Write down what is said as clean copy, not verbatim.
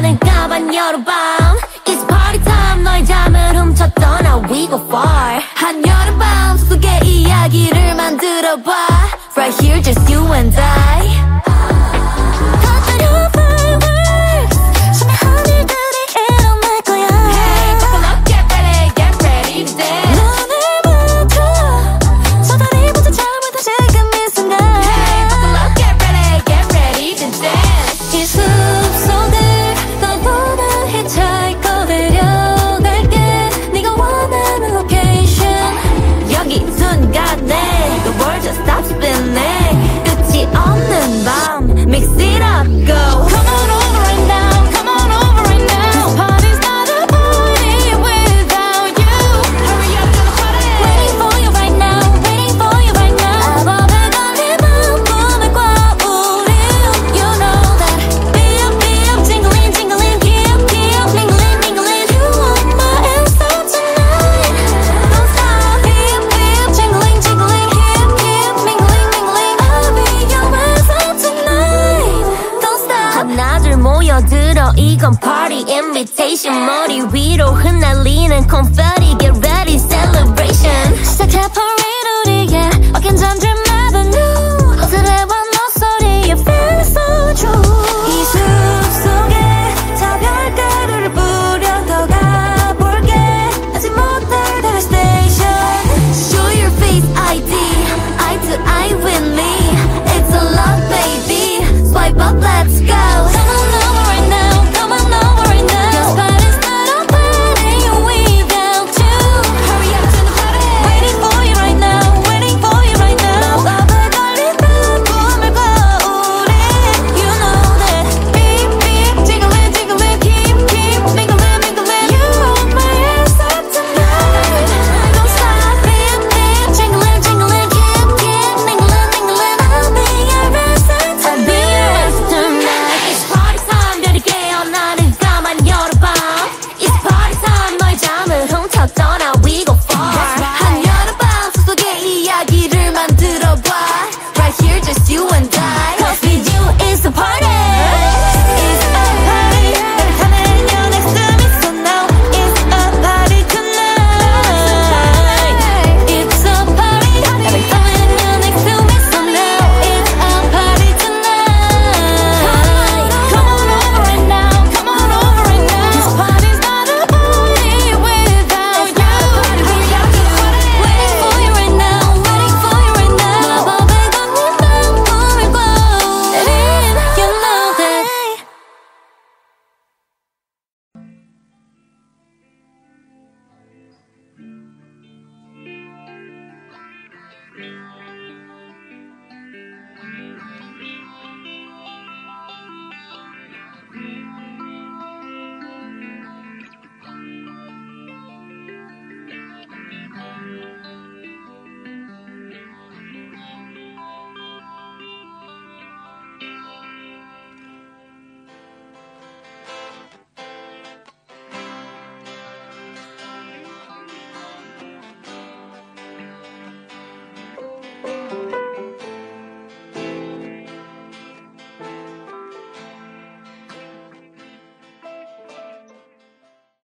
나는 까만 여름밤 It's party time 너의 잠을 훔쳐 떠나 We go far 한여름밤 속의 이야기를 만들어봐 Right here just you and I Mix it up, go. Come on over right now, come on over right now. This party's not a party without you. Hurry up to the party. Waiting for you right now, waiting for you right now. 마법에 걸린 맘 꿈에 꽉 우린. You know that. Be up, jingling, jingling, keep mingling, mingling. You want my answer tonight. Don't stop, be up, jingling, jingling, keep mingling, mingling. I'll be your answer tonight. 하나둘 모여들어 이건 party invitation 머리 위로 흩날리는 confetti get ready celebration 시작해 parade 우리의 어긴 잠들 Avenue